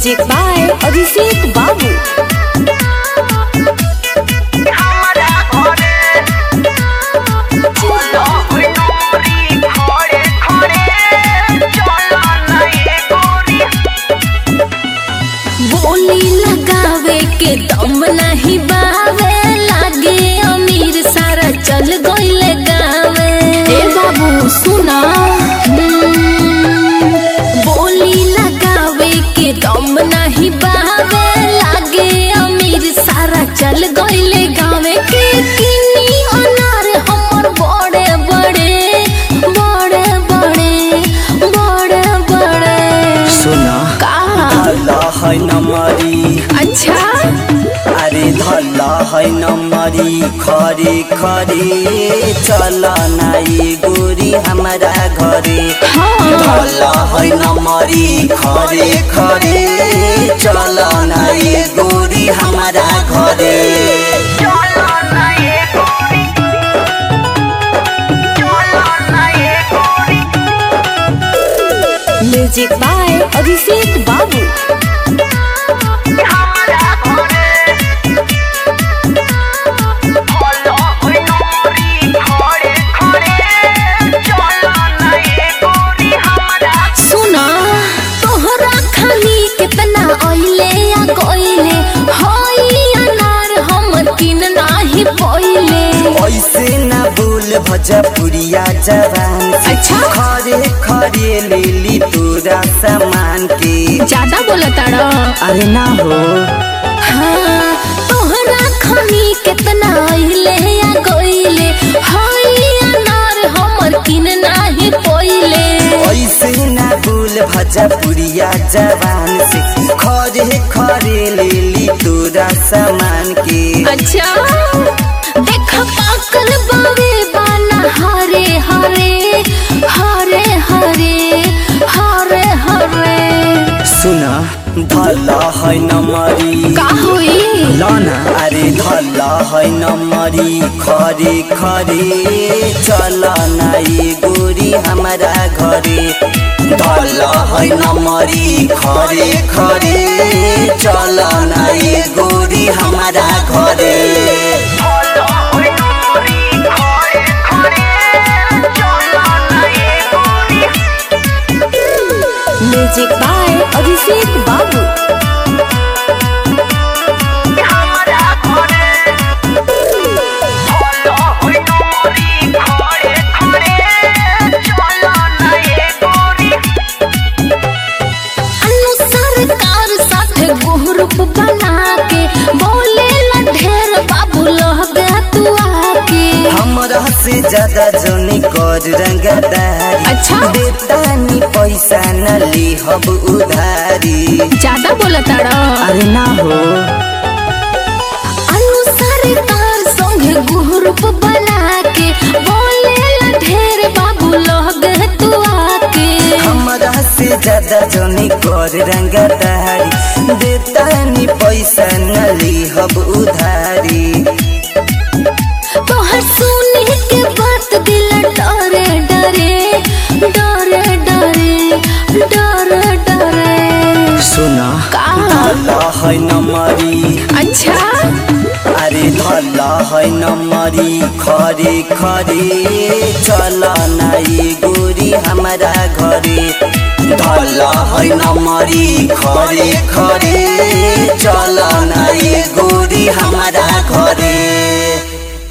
Music by Abhishek बाबू। बोली लगावे के दम नहीं बावे, लागे अमीर सारा चल गइले गावे। ए बाबू सुना, बोली लगावे के दम नहीं बावे, लागे अमीर सारा चल गइले गावे। के किनी अनार हमर बड़े बड़े बड़े बड़े बड़े बड़े। सुना का धल्ला है नमरी। अच्छा अरे धल्ला है नमरी खरे खरे, चल नाई गोरी हमारा घरे। धल्ला है नमरी खरे खरे, चल नाई गोरी हमारा घरे। म्यूजिक बाय अभिषेक बाबू। सुना तोहरा खाली कितना आइले या कोइले, होई अनार हम किन नाही पइले। ऐसे न बोल भजपुरिया जवान से। अच्छा। खरे खरे ले ली तोरा सामान के। ज्यादा बोलताड़ा। अरे ना हो हाँ तोहरा खाली कितना आइले या कोइले, होई अनार हमर किन नाही पइले। ऐसे न बोल भजपुरिया जवान से। खरे खरे ले ली तोरा सामान के। अच्छा देख पाकल बावे बाला हरे हरे हरे हरे हरे हरे। सुना धल्ला है नमरी। का होई लाना अरे धल्ला है नमरी खरे खरे, चल नाई गोरी हमारा घरे। धल्ला है नमरी खरे खरे, चल नाई गोरी हमारा घरे। म्यूजिक बाय अभिषेक बाबू। अनुसार साथे ग्रुप बना के, बोले ला ढेर बाबू लग तू आके। हमरा से ज्यादा जोनी कर रंगदारी। अच्छा। देतानी पैसा न ली हब उधारी। ज्यादा बोलताड़ा। अरे ना हो अनुसार तार संगे ग्रुप बना के, बोले ला ढेर बाबू लग तू आके। हमरा से ज्यादा जोनी कर रंगदारी। देतानी पैसा न ली हब उधारी। तोहर सुने के बात दिल डरे डरे डरे डरे डरे डरे। सुना का धल्ला है नमरी। अच्छा अरे धल्ला है नमरी खरे खरे, चल नाई गोरी हमारा घरे। धल्ला है नमरी खरे खरे, चल